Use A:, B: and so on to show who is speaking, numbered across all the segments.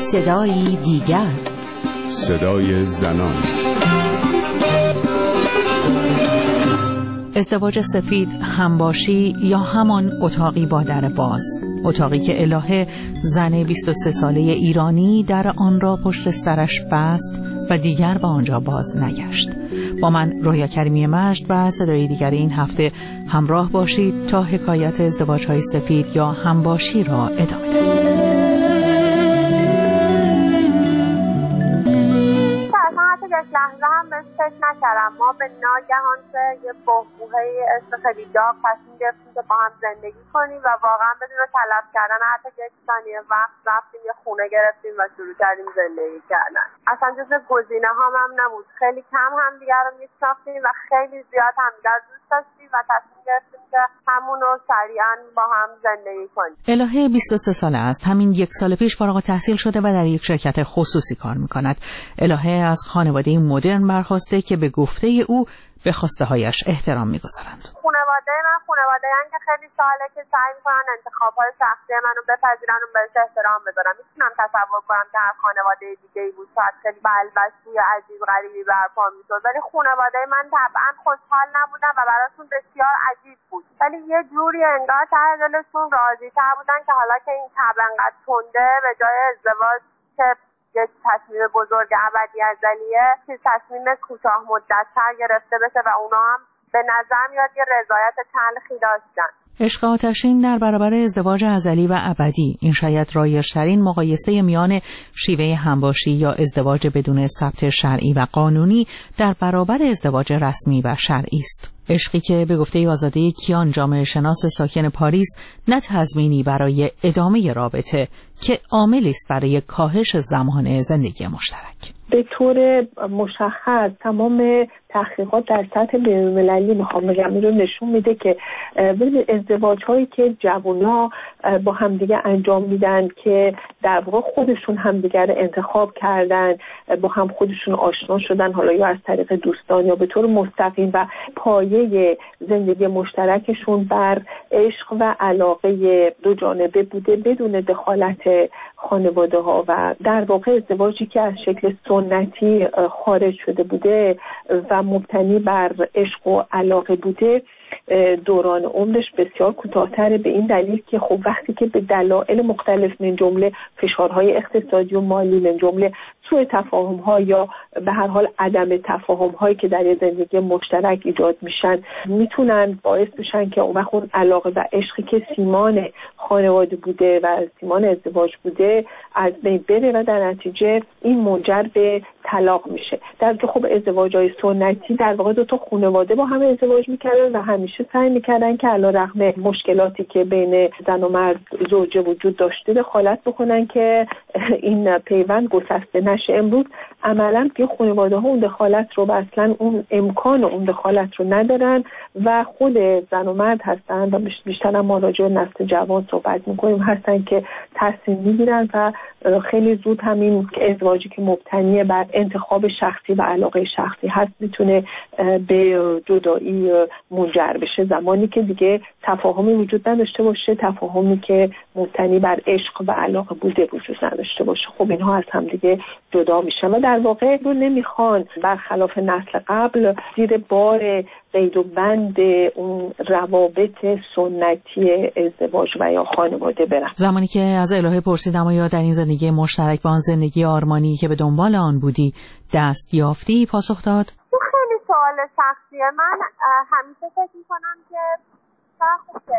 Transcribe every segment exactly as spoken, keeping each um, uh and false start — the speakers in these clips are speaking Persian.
A: صدایی دیگر،
B: صدای زنان.
C: ازدواج سفید، همباشی یا همان اتاقی با در باز، اتاقی که الهه زن بیست و سه ساله ایرانی در آن را پشت سرش بست و دیگر به آنجا باز نگشت. با من رویا کریمی مجد و صدای دیگر این هفته همراه باشید تا حکایت ازدواج‌های سفید یا همباشی را ادامه دهیم.
D: یک لحظه هم بهش فکر نکردم. ما به ناگهان که یه بحبوحه اسم خیلی داغ تصمیم گرفتیم که با هم زندگی کنیم و واقعا بدون تلف کردن حتی یک ثانیه وقت رفتیم یه خونه گرفتیم و شروع کردیم زندگی کردن. اصلا جز گزینه هام هم نبود. خیلی کم هم دیگر رو میشناختیم و خیلی زیاد هم دیگر دوست داشتیم و تصمیم گرفتیم که همون رو سریعا با هم زندگی کنیم.
C: الهه بیست و سه ساله است. همین یک سال پیش فارغ التحصیل شده و در یک شرکت خصوصی کار میکند. الهه از خانواده مدرن برخواسته که به گفته او به خواسته هایش احترام میگذارند.
D: خانواده من خانواده ان که خیلی ساله که سعی میکنن انتخاب‌های شخصی منو بپذیرن و بهش احترام بذارن. میتونم تصور کنم که هر خانواده دیگه‌ای بود شاید خیلی بلبشی عجیب غریبی برپا میشد، ولی خانواده من طبعا خوشحال نبودن و براشون بسیار عجیب بود، ولی یه جوری انگار ته دلشون راضی‌تر بودن که حالا که این طبع انقدر تنده به جای ازدواج که یک تصمیم بزرگ ابدی ازلیه که تصمیم کوتاه مدت‌تر گرفته بشه و اونا هم به نظر میاد یه رضایت تلخی داشتن.
C: عشق آتشین در برابر ازدواج ازلی و ابدی، این شاید رایج‌ترین مقایسه میان شیوه همباشی یا ازدواج بدون ثبت شرعی و قانونی در برابر ازدواج رسمی و شرعی است. عشقی که به گفته آزاده کیان، جامعه شناس ساکن پاریس، نه تضمینی برای ادامه رابطه که عاملی است برای کاهش زمان زندگی مشترک.
E: به طور مشخص تمام تحقیقات در سطح بین‌المللی میخوام بگم این رو نشون میده که ازدواج هایی که جوونا با همدیگه انجام میدن که در واقع خودشون همدیگر انتخاب کردن، با هم خودشون آشنا شدن، حالا یا از طریق دوستان یا به طور مستقیم، و پایه زندگی مشترکشون بر عشق و علاقه دو جانبه بوده بدون دخالت خانواده ها، و در واقع ازدواجی که از شکل سنتی خارج شده بوده و مبتنی بر عشق و علاقه بوده دوران عمرش بسیار کوتاه‌تره، به این دلیل که خب وقتی که به دلایل مختلف من جمله فشارهای اقتصادی و مالی، من جمله سوء تفاهم‌ها یا به هر حال عدم تفاهم‌هایی که در زندگی مشترک ایجاد میشن، میتونن باعث بشن که اون وقت اون علاقه و عشقی که سیمان خانواده بوده و سیمان ازدواج بوده از بین بره و در نتیجه این منجر به طلاق میشه. در که خب ازدواج‌های سنتی در واقع دو تا خانواده با هم ازدواج میکردن و همیشه سعی میکردن که علیرغم مشکلاتی که بین زن و مرد زوجه وجود داشته دخالت بکنن که این پیوند گسسته نشه. امروز عملاً که خانواده ها اون دخالت رو و اصلا اون امکان اون دخالت رو ندارن و خود زن و مرد هستن و بیشتر ما راجع به نسل جوان صحبت میکنیم هستن که تصمیم میگیرن و خیلی زود همین ازدواجی که مبتنی بر انتخاب شخصی و علاقه شخصی هست میتونه به جدایی منجر بشه، زمانی که دیگه تفاهمی وجود نداشته باشه، تفاهمی که مبتنی بر عشق و علاقه بوده وجود نداشته باشه. خب اینها از هم دیگه جدا میشن و در واقع رو نمیخوان برخلاف نسل قبل زیر بار قید و بند اون روابط سنتی ازدواج و یا خانواده برن.
C: زمانی که از الهه پرسیدم یا در این زندگی مشترک با آن زندگی آرمانی که به دنبال آن بودی دست یافتی، پاسخ داد
D: خیلی سوال شخصیه. من همیشه فکر میکنم که چقدر خوب که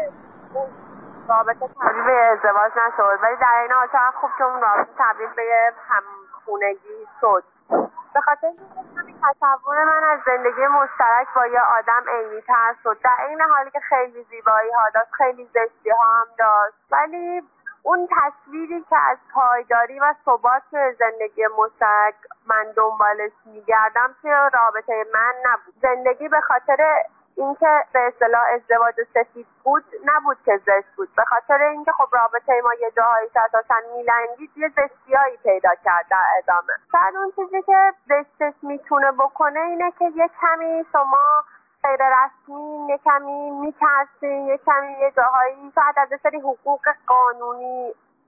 D: رابطه تبدیل به ازدواج نشد، ولی در این حال چقدر خوب که اون رابطه تبدیل به همخونگی شد، به خاطر اینکه همین تصور من از زندگی مشترک با یه آدم عینی‌تر شد، در این حالی که خیلی زیبایی ها داشت، خیلی زشتی ها هم داشت، ولی اون تصویری که از پایداری و ثبات زندگی مشترک من دنبالش میگردم توی رابطه من نبود. زندگی به خاطر اینکه به اصطلاح ازدواج سفید بود نبود که زشت بود، به خاطر اینکه خب رابطه ما یه جاهایی شاید میلنگید یه زشتیایی پیدا کرد در ادامه. شاید اون چیزی که زشتش میتونه بکنه اینه که یه کمی شما غیر رسمی، یه کمی میترسین، یه کمی یه جاهایی شاید از سری حقوق قانونی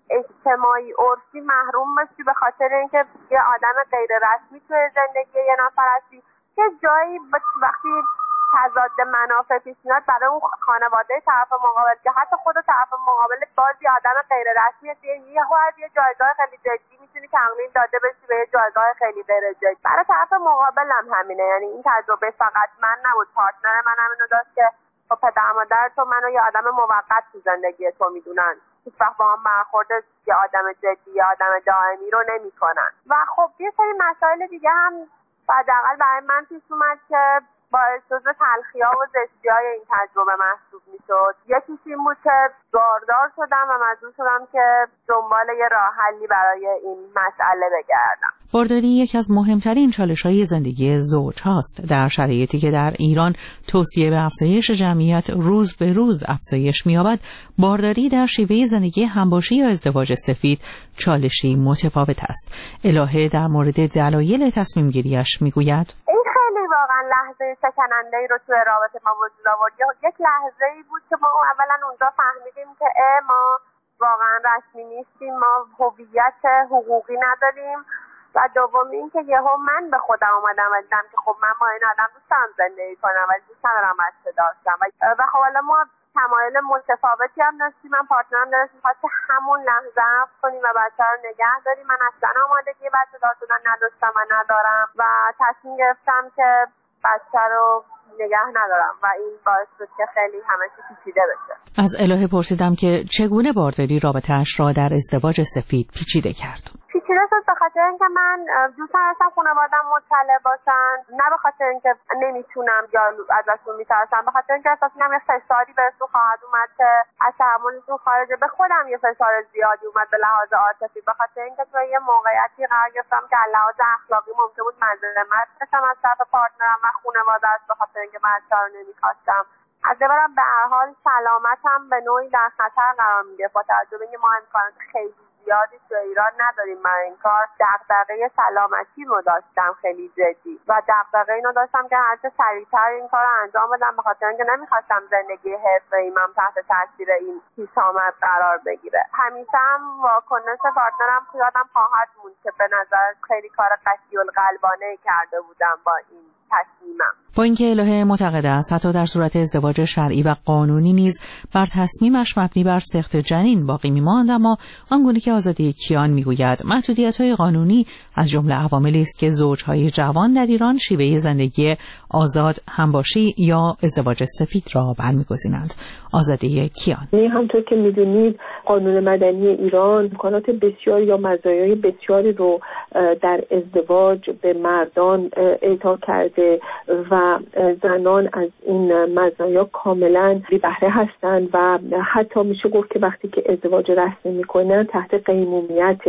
D: اجتماعی عرفی محروم باشی به خاطر اینکه یه آدم غیر رسمی توی زندگی یه نفر هستی که جایی وقتی تضاد منافع پیش میاد برای اون خانواده طرف مقابل که حتی خود طرف مقابل بازی آدم غیر رسمی هست، یه از یه جایگاه خیلی جدی میتونی تقلیل داده بشی به یه جایگاه خیلی غیر جدی. برای طرف مقابل هم همینه، یعنی این تجربه فقط من نبود، پارتنر من همینو داشت که با پدر مادر تو منو یه آدم موقت تو زندگی تو میدونن، هیچ وقت با هم برخورد یه آدم جدی یه آدم دائمی رو نمیکنن. و خب یه سری مسائل دیگه هم حداقل برای من پیش اومد که باعث جزو تلخی‌ها و زشتی‌های این تجربه محسوب می‌شد. یکیش این بود که باردار شدم و مجبور شدم که دنبال یه راه حلی برای این مسئله بگردم.
C: بارداری یکی از مهمترین چالش‌های زندگی زوج هاست. در شرایطی که در ایران توصیه به افزایش جمعیت روز به روز افزایش می‌یابد، بارداری در شیوه زندگی همباشی یا ازدواج سفید چالشی متفاوت است. الهه در مورد دلایل تصمیم گیریش می‌گوید:
D: واقعا لحظه شکننده‌ای رو توی رابطه ما وجود آورد. یک لحظه‌ای بود که ما اولا اونجا فهمیدیم که ما واقعا رسمی نیستیم، ما هویت حقوقی نداریم و دوم این که یهو من به خودم اومدم و دیدم که خب من با این آدم دوست دارم زندگی کنم و دوست ندارم بچه داشتم و خب حالا ما تمایل متفاوتی هم داشتیم. من پارتنرم داشت می‌خواست همون لحظه عفو کنیم و بچه رو نگه داریم. من اصلا آمادگی بچه داشتن نداشتم و ندارم و تصمیم گرفتم که بچه رو نگه ندارم و این باعث شد که خیلی همه چی پیچیده بشه.
C: از الهه پرسیدم که چگونه بارداری رابطه‌اش را در ازدواج سفید پیچیده کرد.
D: پیچیده شد به خاطر اینکه من دوست داشتم خانواده‌ام مطلع باشن، نه به خاطر اینکه نمیتونم یا ازشون میترسم، به خاطر اینکه احساس می‌کنم یه فشاری بهشون خواهد اومد که از تحملشون خارجه. به خودم یه فشار زیادی اومد به لحاظ عاطفی به خاطر اینکه توی یه موقعیتی قرار گرفتم که از لحاظ اخلاقی ممکن بود مظلومت بشم از طرف پارتنرم و خانواده‌اش به خاطر اینکه من بچه‌ها رو نمی‌خواستم. از برم به هر حال سلامتم به نوعی در خطر قرار می‌گرفت با توجه به اینکه ما امکانات خیلی زیادی تو ایران نداریم. من این کار دغدغه سلامتی رو داشتم خیلی جدی و دغدغه اینو داشتم که هر چه سریعتر این کار رو انجام بدم به خاطر اینکه نمیخواستم زندگی حرفه‌ای من تحت تاثیر این پیشامد قرار بگیره. همیشه هم واکنش پارتنرم یادم خواهد موند که به نظر خیلی کار قسی‌القلبانه‌ای کرده بودم با این تصمیمم.
C: با اینکه الهه معتقد است حتی در صورت ازدواج شرعی و قانونی نیز بر تصمیمش مبنی بر سقط جنین باقی می‌ماند، اما آنگونه که آزاده کیان میگوید محدودیت‌های قانونی از جمله عواملی است که زوج‌های جوان در ایران شیوه زندگی آزاد، همباشی یا ازدواج سفید را برمی‌گزینند. آزاده کیان:
E: همونطور که می‌دونید قانون مدنی ایران امکانات بسیاری یا مزایای بسیاری رو در ازدواج به مردان اعطا کرده و زنان از این مزایا کاملا بی بهره هستند و حتی میشه گفت که وقتی که ازدواج رسمی میکنن تحت قیمومیت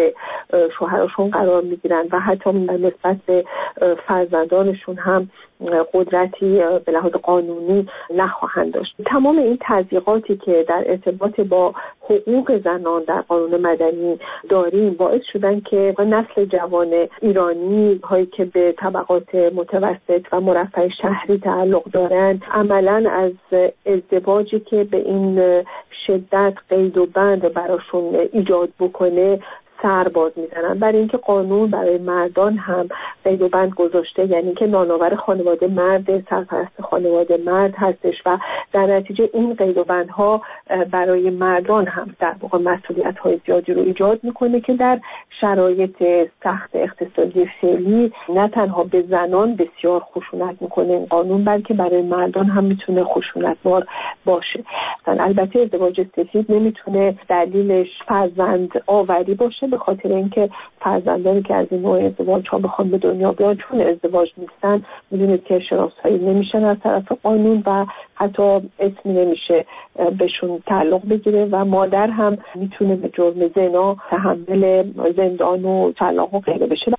E: شوهرشون قرار میگیرن و حتی نسبت به فرزندانشون هم قدرتی به لحاظ قانونی نخواهند داشت. تمام این تضییقاتی که در ارتباط با حقوق زنان در قانون مدنی داریم باعث شدن که نسل جوان ایرانی هایی که به طبقات متوسط و مرفه شهری تعلق دارند عملاً از ازدواجی که به این شدت قید و بند براشون ایجاد بکنه سر باز میزنن. برای اینکه قانون برای مردان هم قید و بند گذاشته، یعنی که نانآور خانواده مرد، سرپرست خانواده مرد هستش و در نتیجه این قید و بندها برای مردان هم در واقع مسئولیت‌های زیادی رو ایجاد میکنه که در شرایط سخت اقتصادی فعلی نه تنها به زنان بسیار خشونت میکنه این قانون، بلکه برای مردان هم میتونه خشونتبار باشه. البته ازدواج سفید نمیتونه دلیلش فرزند آوری باشه، به خاطر اینکه فرزندانی که از این نوع ازدواج ها بخوان به دنیا بیان چون ازدواج نیستن میدونید که شناسایی نمیشن از طرف قانون و حتی اسمی نمیشه بهشون تعلق بگیره و مادر هم میتونه به جرم زنا تحمل زندان و طلاق و غیره بشه.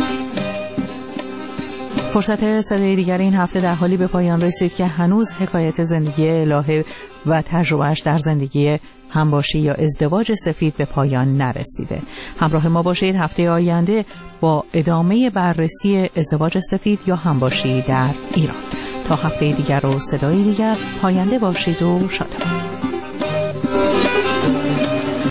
C: فرصت صدای دیگر این هفته در حالی به پایان رسید که هنوز حکایت زندگی الهه و تجربهش در زندگی همباشی یا ازدواج سفید به پایان نرسیده. همراه ما باشید هفته آینده با ادامه بررسی ازدواج سفید یا همباشی در ایران. تا هفته دیگر و صدای دیگر پاینده باشید و شاد باشید.